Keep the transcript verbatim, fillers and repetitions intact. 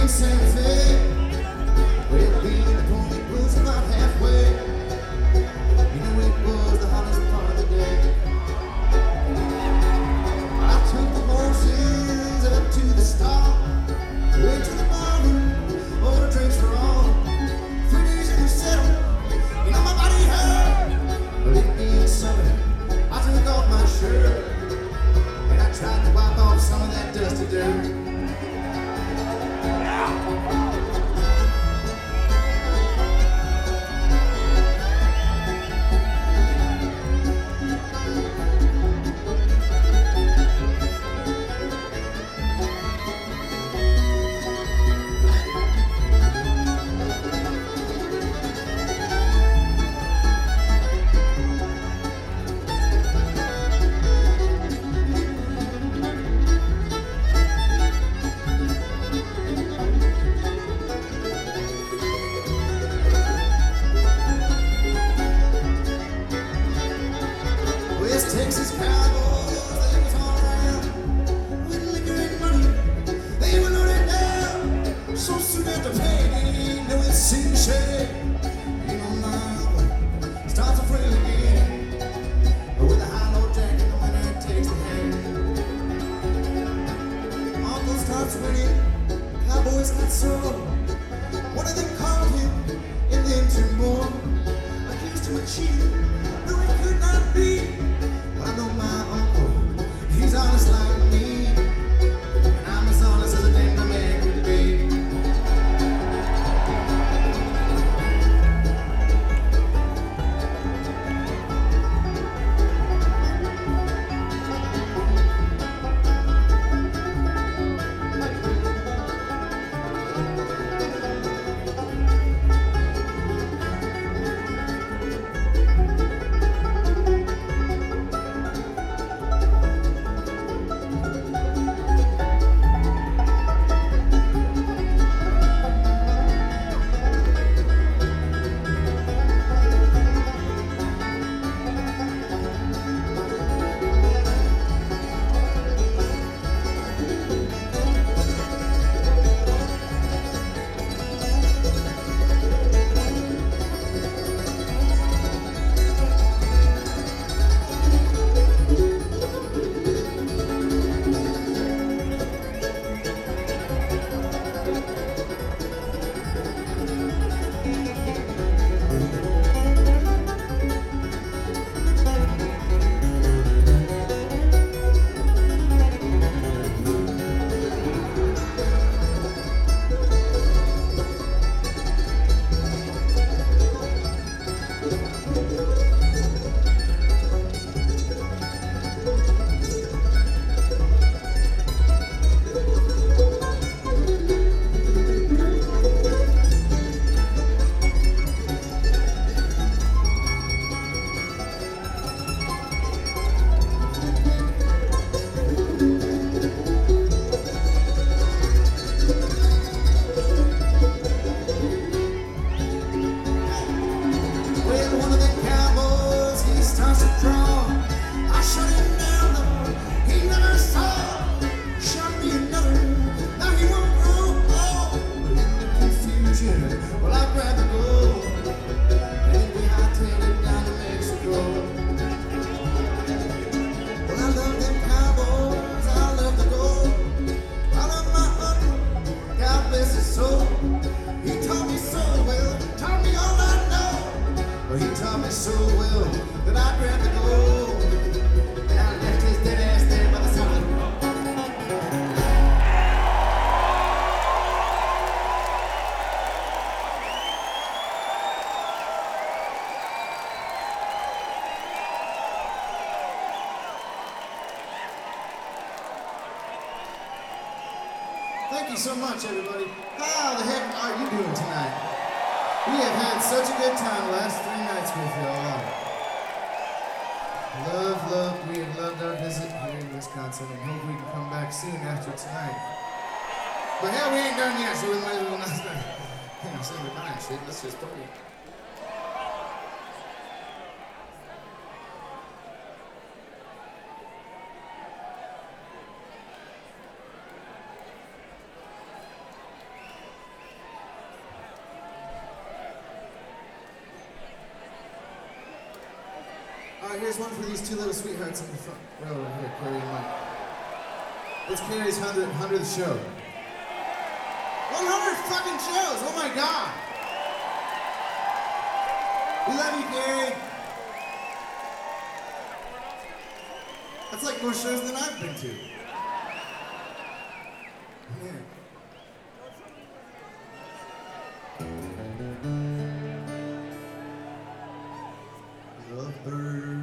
Thank you so much, everybody. How the heck are you doing tonight? We have had such a good time the last three nights with y'all. Love, love, we have loved our visit here in Wisconsin and hope we can come back soon after tonight. But hell, we ain't done yet, so we might as well not start. You know, say goodbye and shit. Let's just party. Alright, here's one for these two little sweethearts in the front row right here, Carrie and Mike. It's Carrie's hundredth hundredth show. one hundred fucking shows! Oh my god! We love you, Carrie! That's like more shows than I've been to. Man. Lovebird.